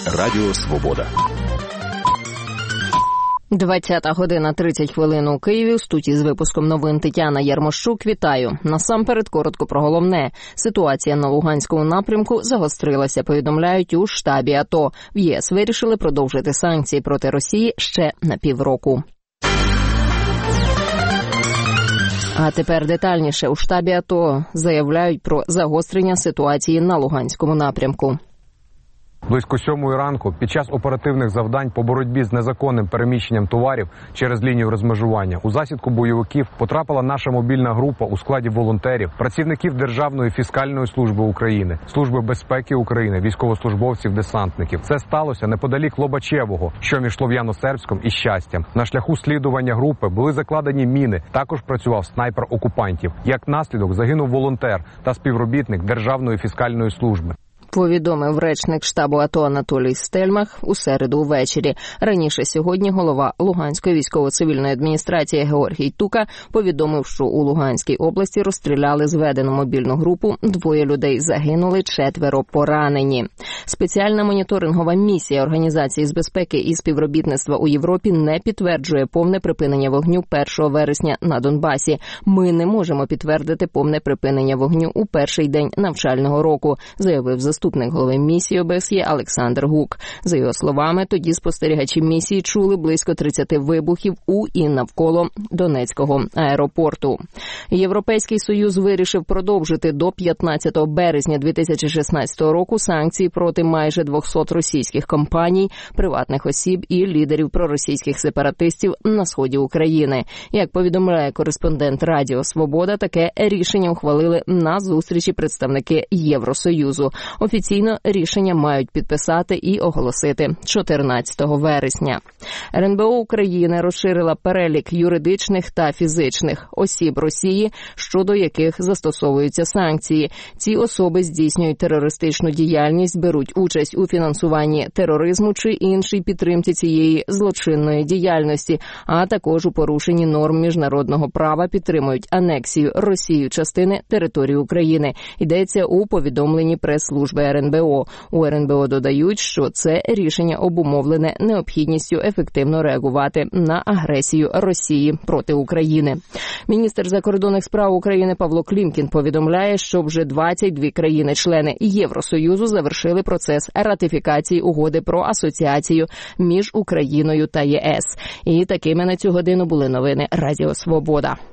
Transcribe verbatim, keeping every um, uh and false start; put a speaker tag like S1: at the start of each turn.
S1: Радіо Свобода.
S2: двадцята година тридцять хвилин у Києві. У студії з випуском новин Тетяна Ярмощук. Вітаю. Насамперед коротко про головне. Ситуація на Луганському напрямку загострилася, повідомляють у штабі АТО. В ЄС вирішили продовжити санкції проти Росії ще на півроку. А тепер детальніше. У штабі АТО заявляють про загострення ситуації на Луганському напрямку.
S3: Близько сьомої ранку під час оперативних завдань по боротьбі з незаконним переміщенням товарів через лінію розмежування у засідку бойовиків потрапила наша мобільна група у складі волонтерів, працівників Державної фіскальної служби України, Служби безпеки України, військовослужбовців-десантників. Це сталося неподалік Лобачевого, що між Слов'яно-Сербськом і Щастям. На шляху слідування групи були закладені міни, також працював снайпер окупантів. Як наслідок загинув волонтер та співробітник Державної фіскальної служби.
S2: Повідомив речник штабу АТО Анатолій Стельмах у середу ввечері. Раніше сьогодні голова Луганської військово-цивільної адміністрації Георгій Тука повідомив, що у Луганській області розстріляли зведену мобільну групу, двоє людей загинули, четверо поранені. Спеціальна моніторингова місія Організації з безпеки і співробітництва у Європі не підтверджує повне припинення вогню першого вересня на Донбасі. Ми не можемо підтвердити повне припинення вогню у перший день навчального року, заявив заступник. Заступник голови місії ОБСЄ Олександр Гук. За його словами, тоді спостерігачі місії чули близько тридцяти вибухів у і навколо Донецького аеропорту. Європейський Союз вирішив продовжити до п'ятнадцятого березня дві тисячі шістнадцятого року санкції проти майже двохсот російських компаній, приватних осіб і лідерів проросійських сепаратистів на сході України. Як повідомляє кореспондент Радіо Свобода, таке рішення ухвалили на зустрічі представники Євросоюзу. Офіційно рішення мають підписати і оголосити чотирнадцятого вересня. РНБО України розширила перелік юридичних та фізичних осіб Росії, щодо яких застосовуються санкції. Ці особи здійснюють терористичну діяльність, беруть участь у фінансуванні тероризму чи іншій підтримці цієї злочинної діяльності, а також у порушенні норм міжнародного права підтримують анексію Росією частини території України. Йдеться у повідомленні прес-служби РНБО. У РНБО додають, що це рішення обумовлене необхідністю ефективно реагувати на агресію Росії проти України. Міністр закордонних справ України Павло Клімкін повідомляє, що вже двадцять дві країни-члени Євросоюзу завершили процес ратифікації угоди про асоціацію між Україною та ЄС. І такими на цю годину були новини Радіо Свобода.